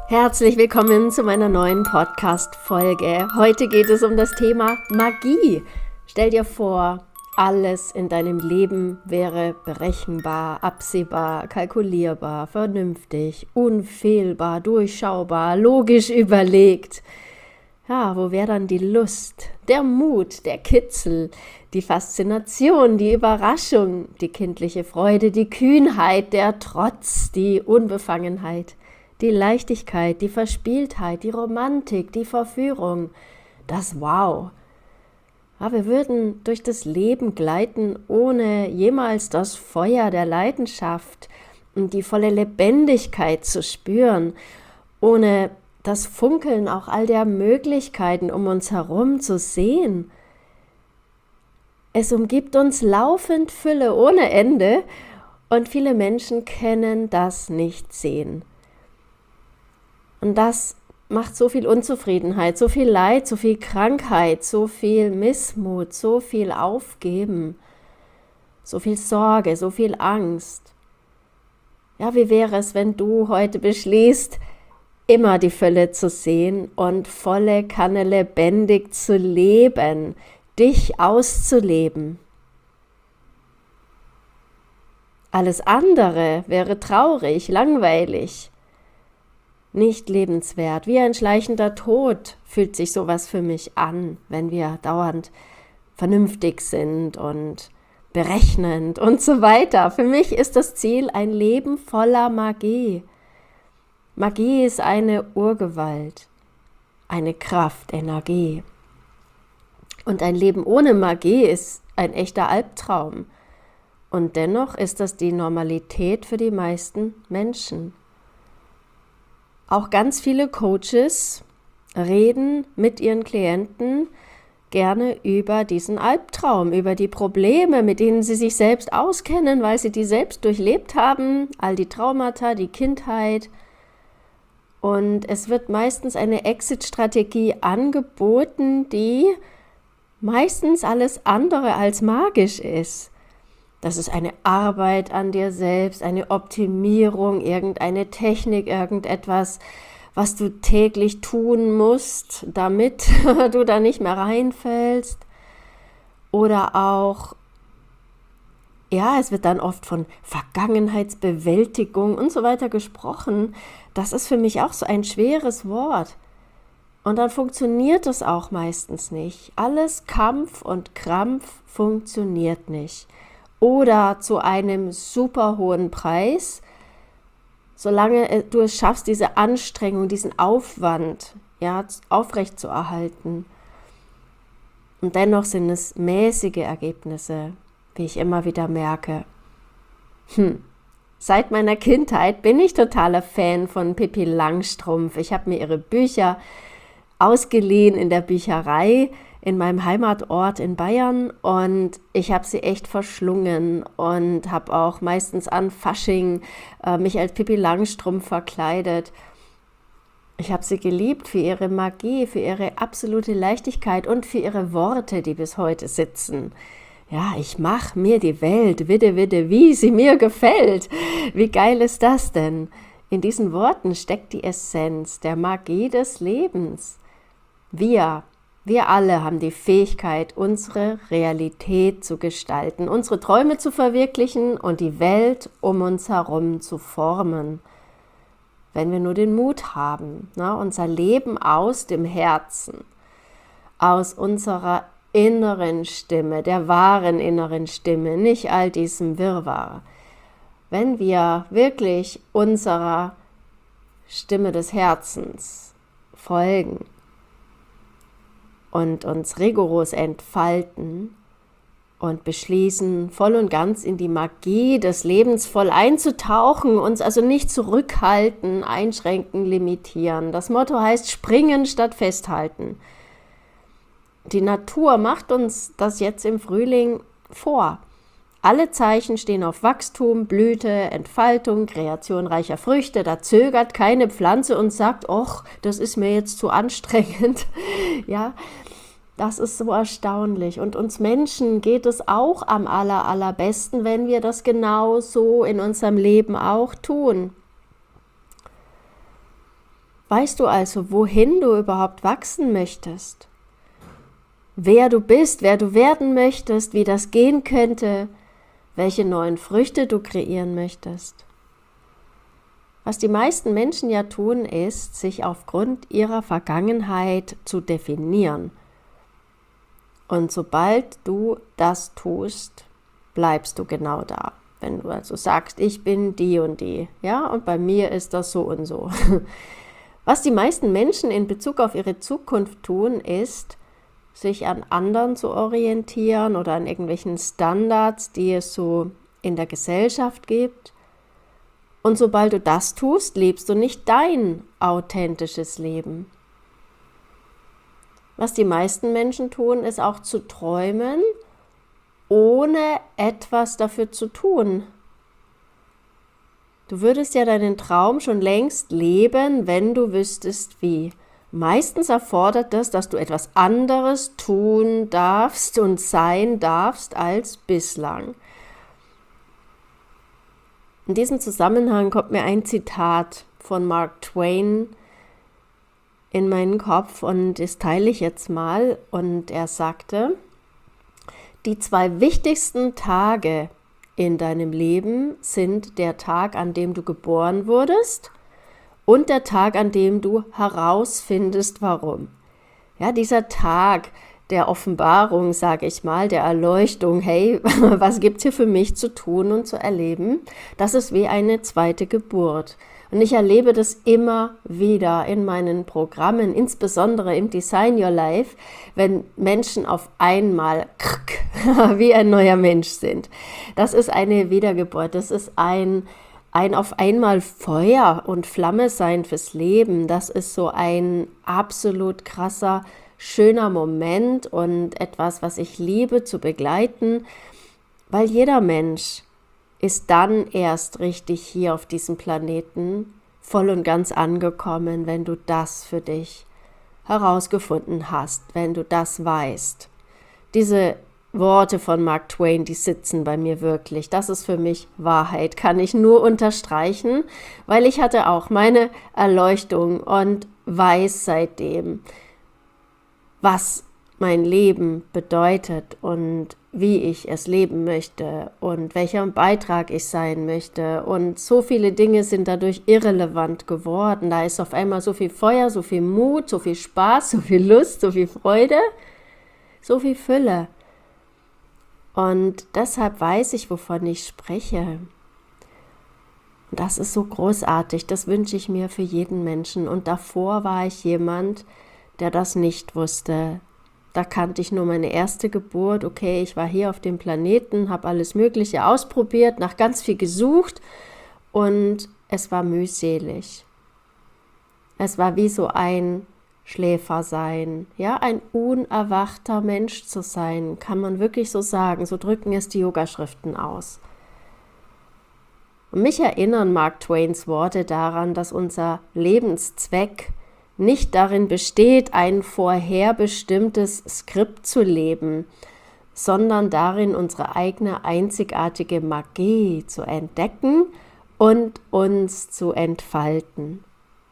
Herzlich willkommen zu meiner neuen Podcast-Folge. Heute geht es um das Thema Magie. Stell dir vor, alles in deinem Leben wäre berechenbar, absehbar, kalkulierbar, vernünftig, unfehlbar, durchschaubar, logisch überlegt. Ja, wo wäre dann die Lust, der Mut, der Kitzel, die Faszination, die Überraschung, die kindliche Freude, die Kühnheit, der Trotz, die Unbefangenheit, die Leichtigkeit, die Verspieltheit, die Romantik, die Verführung, das Wow. Ja, wir würden durch das Leben gleiten, ohne jemals das Feuer der Leidenschaft und die volle Lebendigkeit zu spüren, ohne das Funkeln auch all der Möglichkeiten um uns herum zu sehen. Es umgibt uns laufend Fülle ohne Ende und viele Menschen können das nicht sehen. Und das macht so viel Unzufriedenheit, so viel Leid, so viel Krankheit, so viel Missmut, so viel Aufgeben, so viel Sorge, so viel Angst. Ja, wie wäre es, wenn du heute beschließt, immer die Fülle zu sehen und volle Kanne lebendig zu leben, dich auszuleben? Alles andere wäre traurig, langweilig, nicht lebenswert. Wie ein schleichender Tod fühlt sich sowas für mich an, wenn wir dauernd vernünftig sind und berechnend und so weiter. Für mich ist das Ziel ein Leben voller Magie. Magie ist eine Urgewalt, eine Kraft, Energie. Und ein Leben ohne Magie ist ein echter Albtraum. Und dennoch ist das die Normalität für die meisten Menschen. Auch ganz viele Coaches reden mit ihren Klienten gerne über diesen Albtraum, über die Probleme, mit denen sie sich selbst auskennen, weil sie die selbst durchlebt haben, all die Traumata, die Kindheit. Und es wird meistens eine Exit-Strategie angeboten, die meistens alles andere als magisch ist. Das ist eine Arbeit an dir selbst, eine Optimierung, irgendeine Technik, irgendetwas, was du täglich tun musst, damit du da nicht mehr reinfällst. Oder auch, ja, es wird dann oft von Vergangenheitsbewältigung und so weiter gesprochen. Das ist für mich auch so ein schweres Wort. Und dann funktioniert es auch meistens nicht. Alles Kampf und Krampf funktioniert nicht. Oder zu einem super hohen Preis, solange du es schaffst, diese Anstrengung, diesen Aufwand aufrechtzuerhalten. Und dennoch sind es mäßige Ergebnisse, wie ich immer wieder merke. Seit meiner Kindheit bin ich totaler Fan von Pippi Langstrumpf. Ich habe mir ihre Bücher ausgeliehen in der Bücherei in meinem Heimatort in Bayern und ich habe sie echt verschlungen und habe auch meistens an Fasching mich als Pippi Langstrumpf verkleidet. Ich habe sie geliebt für ihre Magie, für ihre absolute Leichtigkeit und für ihre Worte, die bis heute sitzen. Ja, ich mache mir die Welt, witte, wie sie mir gefällt. Wie geil ist das denn? In diesen Worten steckt die Essenz der Magie des Lebens. Wir alle haben die Fähigkeit, unsere Realität zu gestalten, unsere Träume zu verwirklichen und die Welt um uns herum zu formen. Wenn wir nur den Mut haben, unser Leben aus dem Herzen, aus unserer inneren Stimme, der wahren inneren Stimme, nicht all diesem Wirrwarr. Wenn wir wirklich unserer Stimme des Herzens folgen, und uns rigoros entfalten und beschließen, voll und ganz in die Magie des Lebens voll einzutauchen, uns also nicht zurückhalten, einschränken, limitieren. Das Motto heißt springen statt festhalten. Die Natur macht uns das jetzt im Frühling vor. Alle Zeichen stehen auf Wachstum, Blüte, Entfaltung, Kreation reicher Früchte. Da zögert keine Pflanze und sagt, ach, das ist mir jetzt zu anstrengend. Ja, das ist so erstaunlich. Und uns Menschen geht es auch am allerbesten, wenn wir das genau so in unserem Leben auch tun. Weißt du also, wohin du überhaupt wachsen möchtest? Wer du bist, wer du werden möchtest, wie das gehen könnte, welche neuen Früchte du kreieren möchtest? Was die meisten Menschen ja tun, ist, sich aufgrund ihrer Vergangenheit zu definieren. Und sobald du das tust, bleibst du genau da. Wenn du also sagst, ich bin die und die, ja, und bei mir ist das so und so. Was die meisten Menschen in Bezug auf ihre Zukunft tun, ist, sich an anderen zu orientieren oder an irgendwelchen Standards, die es so in der Gesellschaft gibt. Und sobald du das tust, lebst du nicht dein authentisches Leben. Was die meisten Menschen tun, ist auch zu träumen, ohne etwas dafür zu tun. Du würdest ja deinen Traum schon längst leben, wenn du wüsstest wie. Meistens erfordert das, dass du etwas anderes tun darfst und sein darfst als bislang. In diesem Zusammenhang kommt mir ein Zitat von Mark Twain in meinen Kopf und das teile ich jetzt mal. Und er sagte, die 2 wichtigsten Tage in deinem Leben sind der Tag, an dem du geboren wurdest und der Tag, an dem du herausfindest, warum. Ja, dieser Tag der Offenbarung, sage ich mal, der Erleuchtung, hey, was gibt es hier für mich zu tun und zu erleben? Das ist wie eine zweite Geburt. Und ich erlebe das immer wieder in meinen Programmen, insbesondere im Design Your Life, wenn Menschen auf einmal wie ein neuer Mensch sind. Das ist eine Wiedergeburt, das ist ein auf einmal Feuer und Flamme sein fürs Leben. Das ist so ein absolut krasser, schöner Moment und etwas, was ich liebe zu begleiten, weil jeder Mensch ist dann erst richtig hier auf diesem Planeten voll und ganz angekommen, wenn du das für dich herausgefunden hast, wenn du das weißt. Diese Worte von Mark Twain, die sitzen bei mir wirklich. Das ist für mich Wahrheit, kann ich nur unterstreichen, weil ich hatte auch meine Erleuchtung und weiß seitdem, was mein Leben bedeutet und wie ich es leben möchte und welcher Beitrag ich sein möchte. Und so viele Dinge sind dadurch irrelevant geworden. Da ist auf einmal so viel Feuer, so viel Mut, so viel Spaß, so viel Lust, so viel Freude, so viel Fülle. Und deshalb weiß ich, wovon ich spreche. Und das ist so großartig, das wünsche ich mir für jeden Menschen. Und davor war ich jemand, der das nicht wusste. Da kannte ich nur meine erste Geburt. Okay, ich war hier auf dem Planeten, habe alles Mögliche ausprobiert, nach ganz viel gesucht und es war mühselig. Es war wie so ein Schläfer sein, ja, ein unerwachter Mensch zu sein, kann man wirklich so sagen. So drücken es die Yogaschriften aus. Und mich erinnern Mark Twains Worte daran, dass unser Lebenszweck nicht darin besteht, ein vorherbestimmtes Skript zu leben, sondern darin, unsere eigene einzigartige Magie zu entdecken und uns zu entfalten.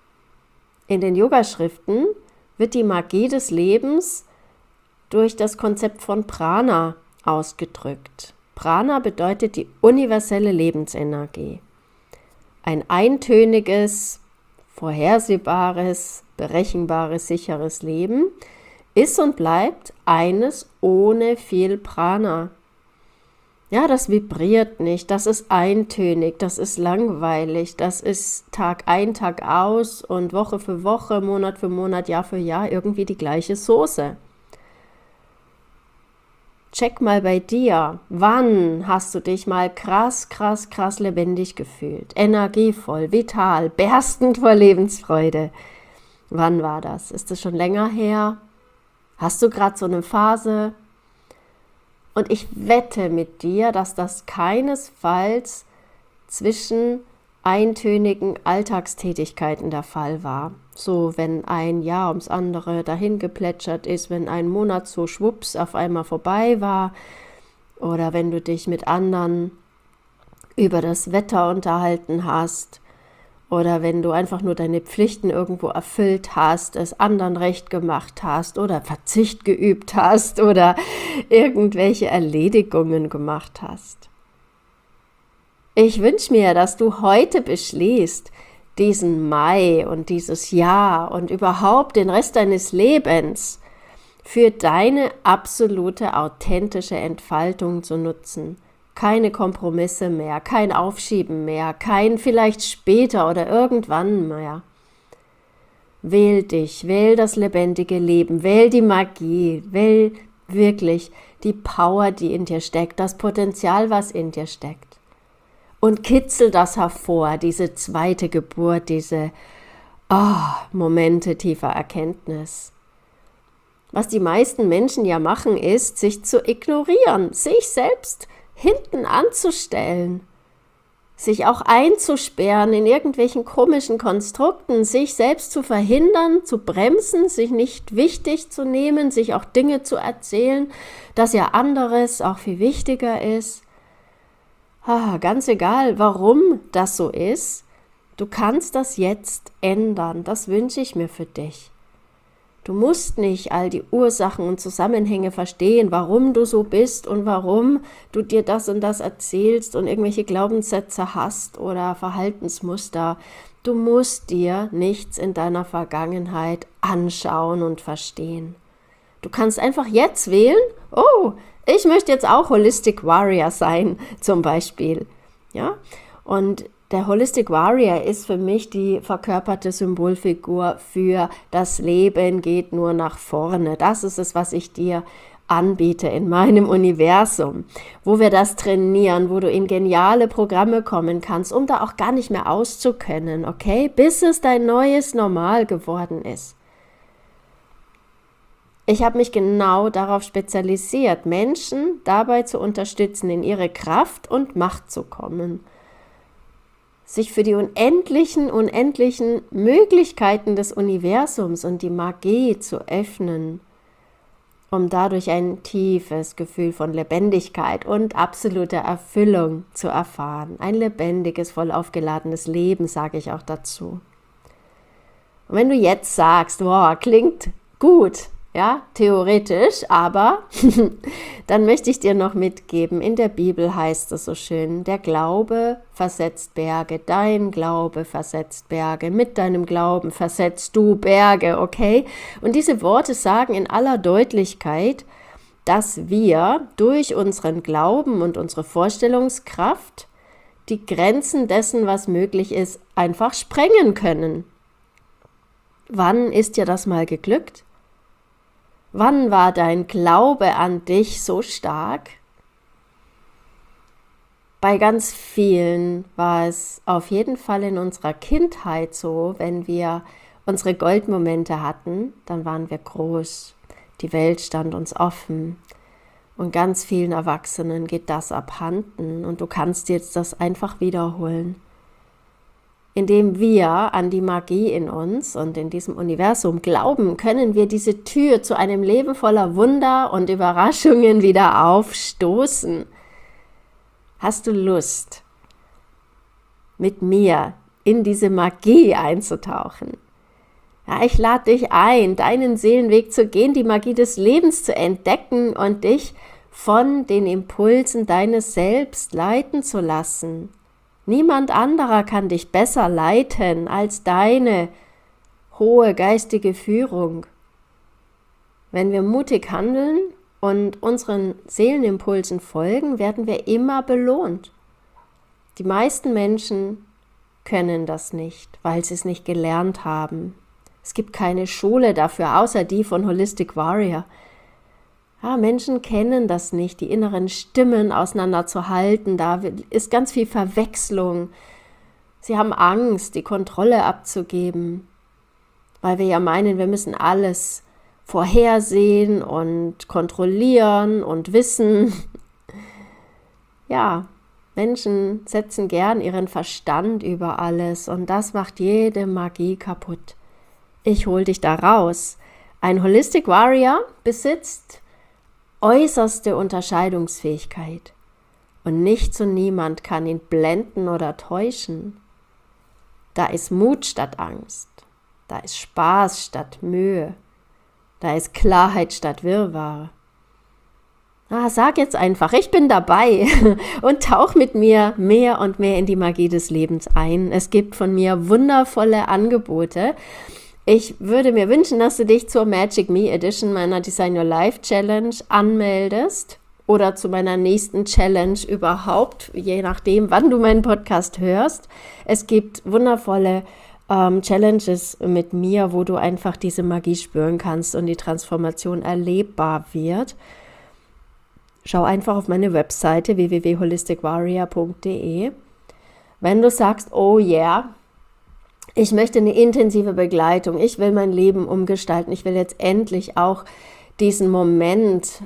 In den Yogaschriften wird die Magie des Lebens durch das Konzept von Prana ausgedrückt. Prana bedeutet die universelle Lebensenergie. Ein eintöniges, vorhersehbares, berechenbares, sicheres Leben ist und bleibt eines ohne viel Prana. Ja, das vibriert nicht, das ist eintönig, das ist langweilig, das ist Tag ein, Tag aus und Woche für Woche, Monat für Monat, Jahr für Jahr irgendwie die gleiche Soße. Check mal bei dir, wann hast du dich mal krass lebendig gefühlt, energievoll, vital, berstend vor Lebensfreude? Wann war das? Ist das schon länger her? Hast du gerade so eine Phase? Und ich wette mit dir, dass das keinesfalls zwischen eintönigen Alltagstätigkeiten der Fall war. So, wenn ein Jahr ums andere dahin geplätschert ist, wenn ein Monat so schwupps auf einmal vorbei war oder wenn du dich mit anderen über das Wetter unterhalten hast oder wenn du einfach nur deine Pflichten irgendwo erfüllt hast, es anderen recht gemacht hast oder Verzicht geübt hast oder irgendwelche Erledigungen gemacht hast. Ich wünsche mir, dass du heute beschließt, diesen Mai und dieses Jahr und überhaupt den Rest deines Lebens für deine absolute authentische Entfaltung zu nutzen. Keine Kompromisse mehr, kein Aufschieben mehr, kein vielleicht später oder irgendwann mehr. Wähl dich, wähl das lebendige Leben, wähl die Magie, wähl wirklich die Power, die in dir steckt, das Potenzial, was in dir steckt. Und kitzel das hervor, diese zweite Geburt, diese Momente tiefer Erkenntnis. Was die meisten Menschen ja machen, ist, sich zu ignorieren, sich selbst hinten anzustellen, sich auch einzusperren in irgendwelchen komischen Konstrukten, sich selbst zu verhindern, zu bremsen, sich nicht wichtig zu nehmen, sich auch Dinge zu erzählen, dass ja anderes auch viel wichtiger ist. Ganz egal, warum das so ist, du kannst das jetzt ändern, das wünsche ich mir für dich. Du musst nicht all die Ursachen und Zusammenhänge verstehen, warum du so bist und warum du dir das und das erzählst und irgendwelche Glaubenssätze hast oder Verhaltensmuster. Du musst dir nichts in deiner Vergangenheit anschauen und verstehen. Du kannst einfach jetzt wählen, ich möchte jetzt auch Holistic Warrior sein, zum Beispiel. Ja? Und der Holistic Warrior ist für mich die verkörperte Symbolfigur für das Leben geht nur nach vorne. Das ist es, was ich dir anbiete in meinem Universum, wo wir das trainieren, wo du in geniale Programme kommen kannst, um da auch gar nicht mehr auszukönnen, okay? Bis es dein neues Normal geworden ist. Ich habe mich genau darauf spezialisiert, Menschen dabei zu unterstützen, in ihre Kraft und Macht zu kommen, sich für die unendlichen Möglichkeiten des Universums und die Magie zu öffnen, um dadurch ein tiefes Gefühl von Lebendigkeit und absoluter Erfüllung zu erfahren. Ein lebendiges, voll aufgeladenes Leben, sage ich auch dazu. Und wenn du jetzt sagst, klingt gut, ja, theoretisch, aber dann möchte ich dir noch mitgeben, in der Bibel heißt es so schön, der Glaube versetzt Berge, dein Glaube versetzt Berge, mit deinem Glauben versetzt du Berge, okay? Und diese Worte sagen in aller Deutlichkeit, dass wir durch unseren Glauben und unsere Vorstellungskraft die Grenzen dessen, was möglich ist, einfach sprengen können. Wann ist dir das mal geglückt? Wann war dein Glaube an dich so stark? Bei ganz vielen war es auf jeden Fall in unserer Kindheit so, wenn wir unsere Goldmomente hatten, dann waren wir groß, die Welt stand uns offen und ganz vielen Erwachsenen geht das abhanden und du kannst jetzt das einfach wiederholen. Indem wir an die Magie in uns und in diesem Universum glauben, können wir diese Tür zu einem Leben voller Wunder und Überraschungen wieder aufstoßen. Hast du Lust, mit mir in diese Magie einzutauchen? Ja, ich lade dich ein, deinen Seelenweg zu gehen, die Magie des Lebens zu entdecken und dich von den Impulsen deines Selbst leiten zu lassen. Niemand anderer kann dich besser leiten als deine hohe geistige Führung. Wenn wir mutig handeln und unseren Seelenimpulsen folgen, werden wir immer belohnt. Die meisten Menschen können das nicht, weil sie es nicht gelernt haben. Es gibt keine Schule dafür, außer die von Holistic Warrior. Ja, Menschen kennen das nicht, die inneren Stimmen auseinanderzuhalten. Da ist ganz viel Verwechslung. Sie haben Angst, die Kontrolle abzugeben, weil wir ja meinen, wir müssen alles vorhersehen und kontrollieren und wissen. Ja, Menschen setzen gern ihren Verstand über alles und das macht jede Magie kaputt. Ich hol dich da raus. Ein Holistic Warrior besitzt äußerste Unterscheidungsfähigkeit und nichts und niemand kann ihn blenden oder täuschen. Da ist Mut statt Angst. Da ist Spaß statt Mühe. Da ist Klarheit statt Wirrwarr. Sag jetzt einfach, ich bin dabei und tauch mit mir mehr und mehr in die Magie des Lebens ein. Es gibt von mir wundervolle Angebote. Ich würde mir wünschen, dass du dich zur Magic Me Edition meiner Design Your Life Challenge anmeldest oder zu meiner nächsten Challenge überhaupt, je nachdem, wann du meinen Podcast hörst. Es gibt wundervolle Challenges mit mir, wo du einfach diese Magie spüren kannst und die Transformation erlebbar wird. Schau einfach auf meine Webseite www.holisticwarrior.de. Wenn du sagst, oh yeah, ich möchte eine intensive Begleitung, ich will mein Leben umgestalten, ich will jetzt endlich auch diesen Moment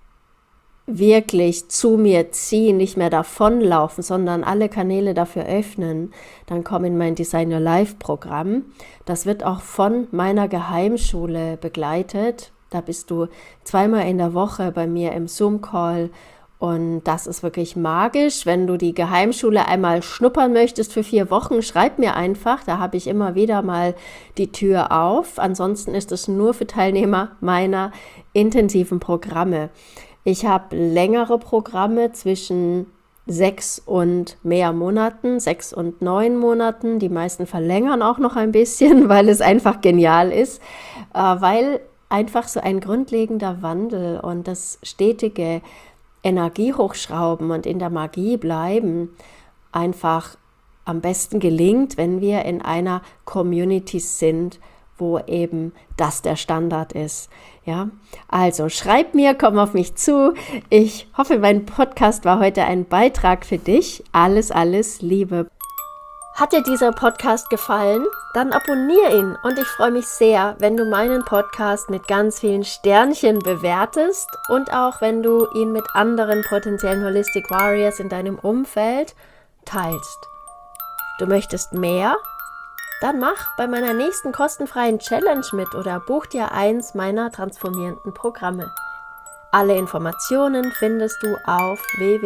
wirklich zu mir ziehen, nicht mehr davonlaufen, sondern alle Kanäle dafür öffnen, dann komm in mein Design Your Life Programm. Das wird auch von meiner Geheimschule begleitet. Da bist du 2-mal in der Woche bei mir im Zoom-Call und das ist wirklich magisch. Wenn du die Geheimschule einmal schnuppern möchtest für 4 Wochen, schreib mir einfach, da habe ich immer wieder mal die Tür auf. Ansonsten ist es nur für Teilnehmer meiner intensiven Programme. Ich habe längere Programme zwischen 6 und mehr Monaten, 6 und 9 Monaten. Die meisten verlängern auch noch ein bisschen, weil es einfach genial ist, weil einfach so ein grundlegender Wandel und das stetige Energiehochschrauben und in der Magie bleiben einfach am besten gelingt, wenn wir in einer Community sind, wo eben das der Standard ist. Ja, also schreib mir, komm auf mich zu. Ich hoffe, mein Podcast war heute ein Beitrag für dich. Alles, alles Liebe. Hat dir dieser Podcast gefallen? Dann abonniere ihn und ich freue mich sehr, wenn du meinen Podcast mit ganz vielen Sternchen bewertest und auch wenn du ihn mit anderen potenziellen Holistic Warriors in deinem Umfeld teilst. Du möchtest mehr? Dann mach bei meiner nächsten kostenfreien Challenge mit oder buch dir eins meiner transformierenden Programme. Alle Informationen findest du auf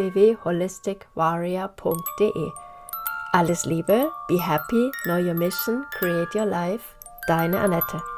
www.holisticwarrior.de. Alles Liebe, be happy, know your mission, create your life. Deine Annette.